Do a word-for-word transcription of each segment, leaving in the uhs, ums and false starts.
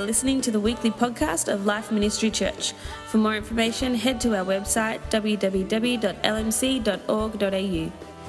are listening to the weekly podcast of Life Ministry Church. For more information, head to our website w w w dot l m c dot org dot a u.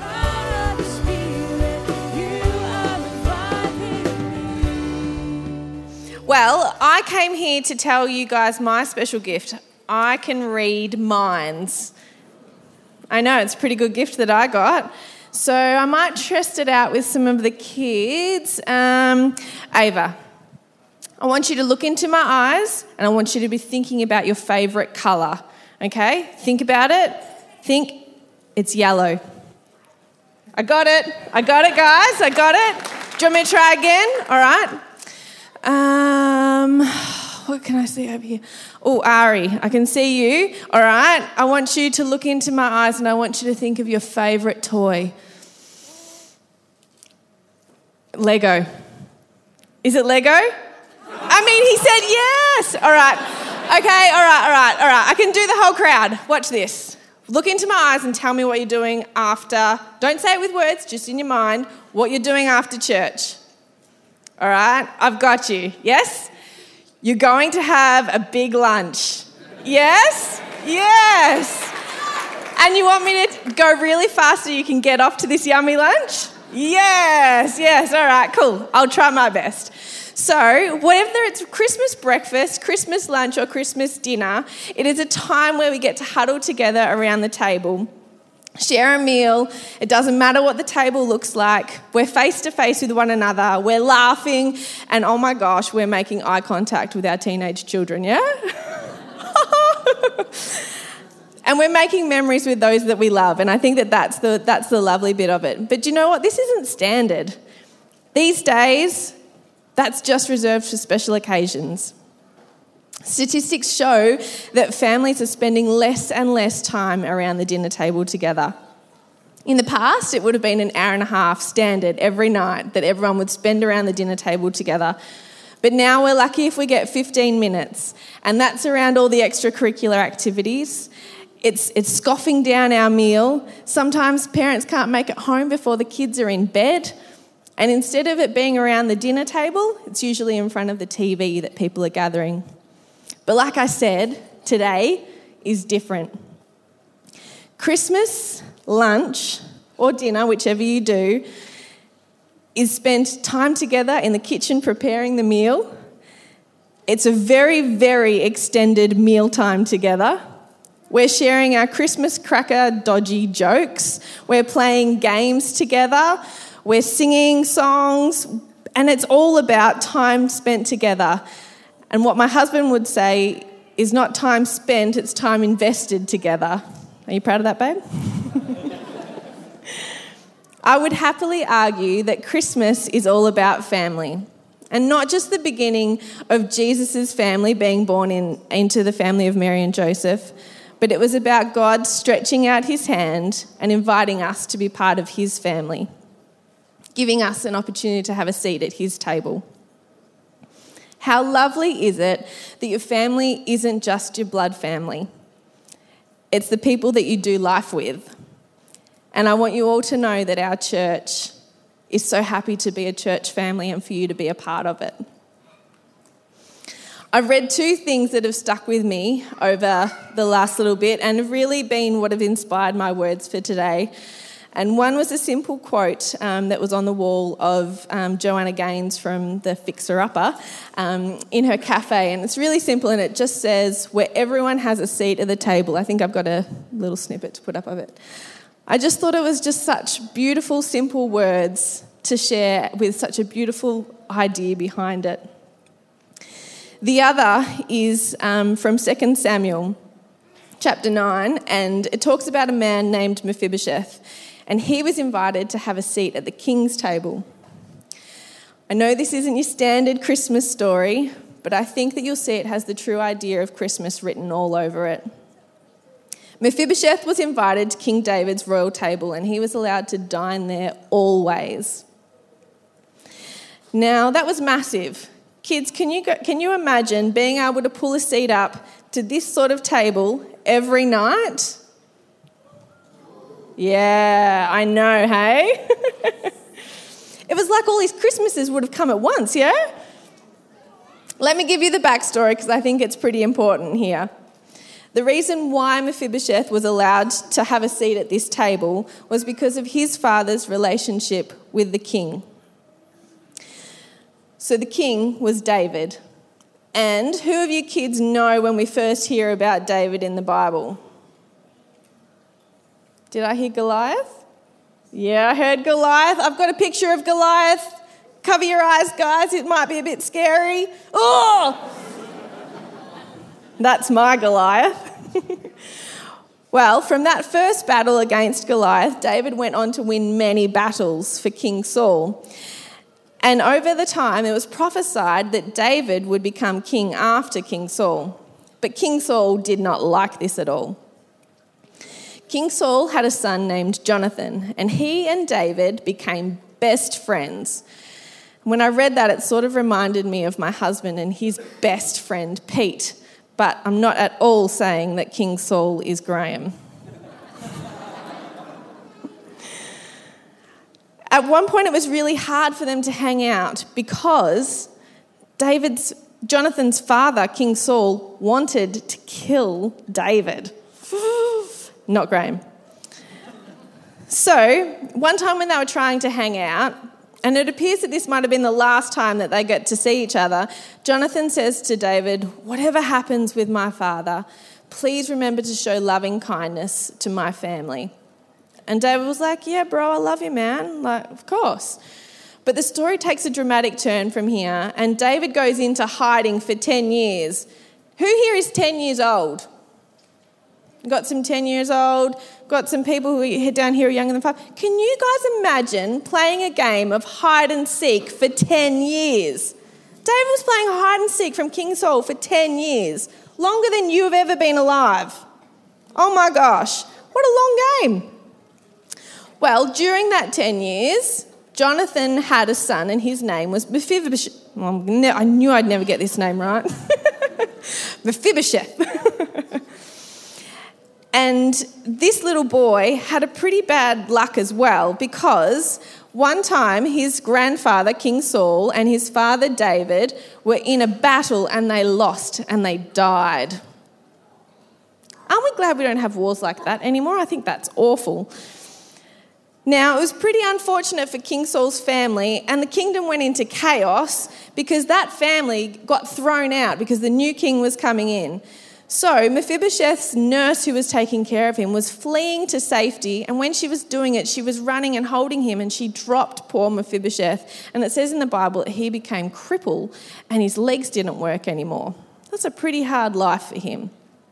Well, I came here to tell you guys my special gift. I can read minds. I know, it's a pretty good gift that I got. So I might test it out with some of the kids. Um, Ava, I want you to look into my eyes and I want you to be thinking about your favourite colour, okay? Think about it. Think it's yellow. I got it. I got it, guys. I got it. Do you want me to try again? All right. Um, what can I see over here? Oh, Ari, I can see you. All right. I want you to look into my eyes and I want you to think of your favourite toy. Lego. Is it Lego? I mean, he said yes. All right. Okay, all right, all right, all right. I can do the whole crowd. Watch this. Look into my eyes and tell me what you're doing after. Don't say it with words, just in your mind. What you're doing after church. All right? I've got you. Yes? You're going to have a big lunch. Yes? Yes. And you want me to go really fast so you can get off to this yummy lunch? Yes, yes. All right, cool. I'll try my best. So, whether it's Christmas breakfast, Christmas lunch, or Christmas dinner, it is a time where we get to huddle together around the table, share a meal. It doesn't matter what the table looks like. We're face to face with one another. We're laughing, and oh my gosh, we're making eye contact with our teenage children, yeah? And we're making memories with those that we love, and I think that that's the, that's the lovely bit of it. But do you know what? This isn't standard. These days, that's just reserved for special occasions. Statistics show that families are spending less and less time around the dinner table together. In the past, it would have been an hour and a half standard every night that everyone would spend around the dinner table together. But now we're lucky if we get fifteen minutes, and that's around all the extracurricular activities. It's, it's scoffing down our meal. Sometimes parents can't make it home before the kids are in bed. And instead of it being around the dinner table, it's usually in front of the T V that people are gathering. But like I said, today is different. Christmas lunch or dinner, whichever you do, is spent time together in the kitchen preparing the meal. It's a very, very extended meal time together. We're sharing our Christmas cracker dodgy jokes. We're playing games together. We're singing songs. And it's all about time spent together. And what my husband would say is not time spent, it's time invested together. Are you proud of that, babe? I would happily argue that Christmas is all about family. And not just the beginning of Jesus' family being born in, into the family of Mary and Joseph, but it was about God stretching out his hand and inviting us to be part of his family, giving us an opportunity to have a seat at his table. How lovely is it that your family isn't just your blood family? It's the people that you do life with. And I want you all to know that our church is so happy to be a church family and for you to be a part of it. I've read two things that have stuck with me over the last little bit and have really been what have inspired my words for today. And one was a simple quote um, that was on the wall of um, Joanna Gaines from the Fixer Upper um, in her cafe. And it's really simple and it just says, where everyone has a seat at the table. I think I've got a little snippet to put up of it. I just thought it was just such beautiful, simple words to share with such a beautiful idea behind it. The other is um, from Second Samuel chapter nine, and it talks about a man named Mephibosheth. And he was invited to have a seat at the king's table. I know this isn't your standard Christmas story, but I think that you'll see it has the true idea of Christmas written all over it. Mephibosheth was invited to King David's royal table, and he was allowed to dine there always. Now, that was massive. Kids, can you go, can you imagine being able to pull a seat up to this sort of table every night? Yeah, I know, hey? It was like all these Christmases would have come at once, yeah? Let me give you the backstory because I think it's pretty important here. The reason why Mephibosheth was allowed to have a seat at this table was because of his father's relationship with the king. So the king was David. And who of you kids know when we first hear about David in the Bible? Did I hear Goliath? Yeah, I heard Goliath. I've got a picture of Goliath. Cover your eyes, guys. It might be a bit scary. Oh! That's my Goliath. Well, from that first battle against Goliath, David went on to win many battles for King Saul. And over the time, it was prophesied that David would become king after King Saul. But King Saul did not like this at all. King Saul had a son named Jonathan, and he and David became best friends. When I read that, it sort of reminded me of my husband and his best friend, Pete. But I'm not at all saying that King Saul is Graham. At one point, it was really hard for them to hang out because David's, Jonathan's father, King Saul, wanted to kill David. Not Graham. So, one time when they were trying to hang out, and it appears that this might have been the last time that they get to see each other, Jonathan says to David, "Whatever happens with my father, please remember to show loving kindness to my family." And David was like, "Yeah, bro, I love you, man. Like, of course." But the story takes a dramatic turn from here, and David goes into hiding for ten years. Who here is ten years old? Got some ten years old, got some people who are down here are younger than five. Can you guys imagine playing a game of hide and seek for ten years? David was playing hide and seek from King Saul for ten years, longer than you have ever been alive. Oh my gosh, what a long game. Well, during that ten years, Jonathan had a son and his name was Mephibosheth. Well, I knew I'd never get this name right. Mephibosheth. And this little boy had a pretty bad luck as well because one time his grandfather, King Saul, and his father, David, were in a battle and they lost and they died. Aren't we glad we don't have wars like that anymore? I think that's awful. Now, it was pretty unfortunate for King Saul's family, and the kingdom went into chaos because that family got thrown out because the new king was coming in. So Mephibosheth's nurse who was taking care of him was fleeing to safety, and when she was doing it, she was running and holding him, and she dropped poor Mephibosheth. And it says in the Bible that he became crippled and his legs didn't work anymore. That's a pretty hard life for him.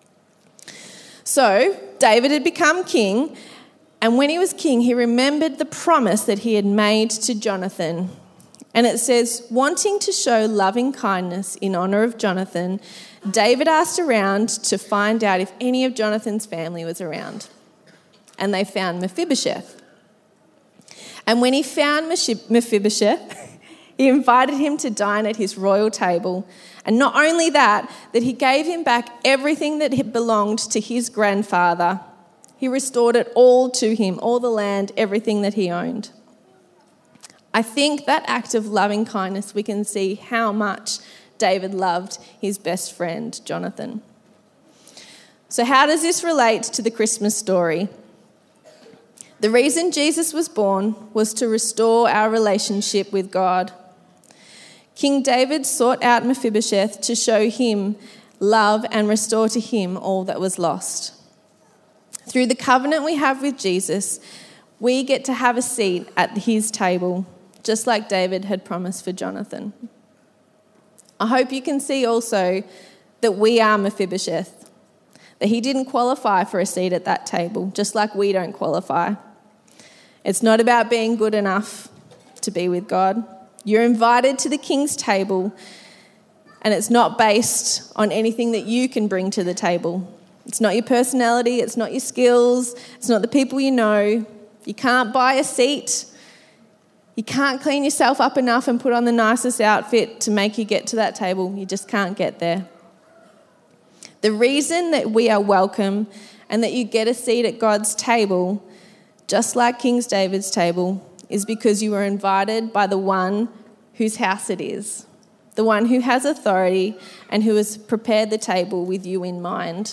So David had become king, and when he was king, he remembered the promise that he had made to Jonathan. And it says, wanting to show loving kindness in honour of Jonathan, David asked around to find out if any of Jonathan's family was around. And they found Mephibosheth. And when he found Mephibosheth, he invited him to dine at his royal table. And not only that, that he gave him back everything that had belonged to his grandfather. He restored it all to him, all the land, everything that he owned. I think that act of loving kindness, we can see how much David loved his best friend, Jonathan. So how does this relate to the Christmas story? The reason Jesus was born was to restore our relationship with God. King David sought out Mephibosheth to show him love and restore to him all that was lost. Through the covenant we have with Jesus, we get to have a seat at his table, just like David had promised for Jonathan. I hope you can see also that we are Mephibosheth, that he didn't qualify for a seat at that table, just like we don't qualify. It's not about being good enough to be with God. You're invited to the king's table, and it's not based on anything that you can bring to the table. It's not your personality, it's not your skills, it's not the people you know. You can't buy a seat. You can't clean yourself up enough and put on the nicest outfit to make you get to that table. You just can't get there. The reason that we are welcome and that you get a seat at God's table, just like King David's table, is because you were invited by the one whose house it is. the one who has authority and who has prepared the table with you in mind.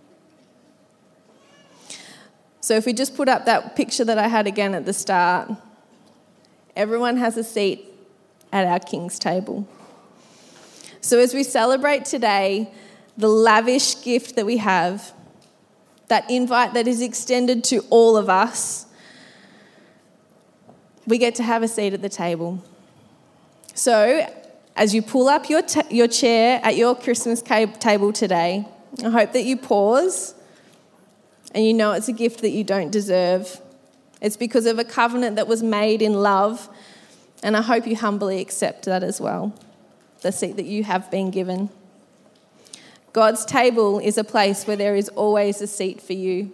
So if we just put up that picture that I had again at the start, everyone has a seat at our King's table. So as we celebrate today, the lavish gift that we have, that invite that is extended to all of us, we get to have a seat at the table. So as you pull up your ta- your chair at your Christmas ca- table today, I hope that you pause and you know it's a gift that you don't deserve. It's because of a covenant that was made in love, and I hope you humbly accept that as well, the seat that you have been given. God's table is a place where there is always a seat for you.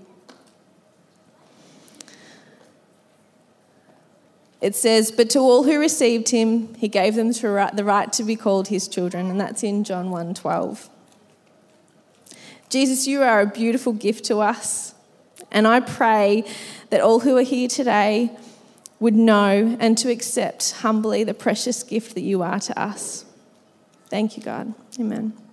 It says, but to all who received him, he gave them the right to be called his children, and that's in John one twelve. Jesus, you are a beautiful gift to us, and I pray that all who are here today would know and to accept humbly the precious gift that you are to us. Thank you, God. Amen.